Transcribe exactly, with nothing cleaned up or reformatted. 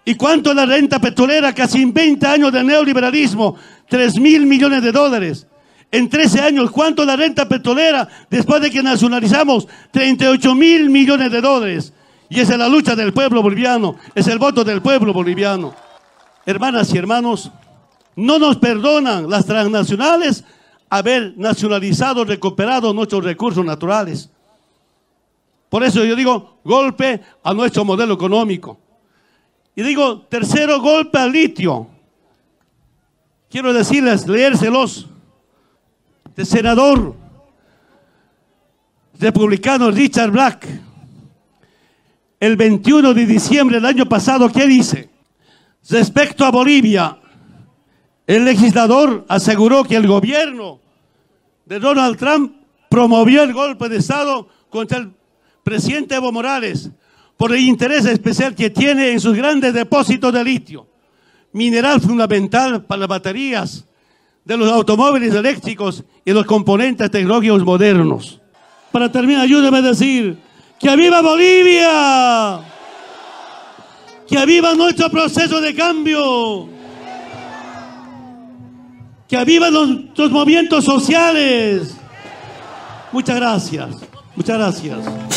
¿Y cuánto es la renta petrolera? Casi en veinte años de neoliberalismo, tres mil millones de dólares. En trece años, ¿cuánto es la renta petrolera? Después de que nacionalizamos, treinta y ocho mil millones de dólares. Y esa es la lucha del pueblo boliviano, es el voto del pueblo boliviano. Hermanas y hermanos, no nos perdonan las transnacionales haber nacionalizado, recuperado nuestros recursos naturales. Por eso yo digo, golpe a nuestro modelo económico. Y digo, tercero, golpe al litio. Quiero decirles, leérselos, del senador republicano Richard Black, el veintiuno de diciembre del año pasado, ¿qué dice? Respecto a Bolivia, el legislador aseguró que el gobierno de Donald Trump promovió el golpe de Estado contra el presidente Evo Morales por el interés especial que tiene en sus grandes depósitos de litio, mineral fundamental para las baterías de los automóviles eléctricos y los componentes tecnológicos modernos. Para terminar, ayúdeme a decir que ¡viva Bolivia! ¡Que viva nuestro proceso de cambio! ¡Que vivan los, los movimientos sociales! Muchas gracias, muchas gracias.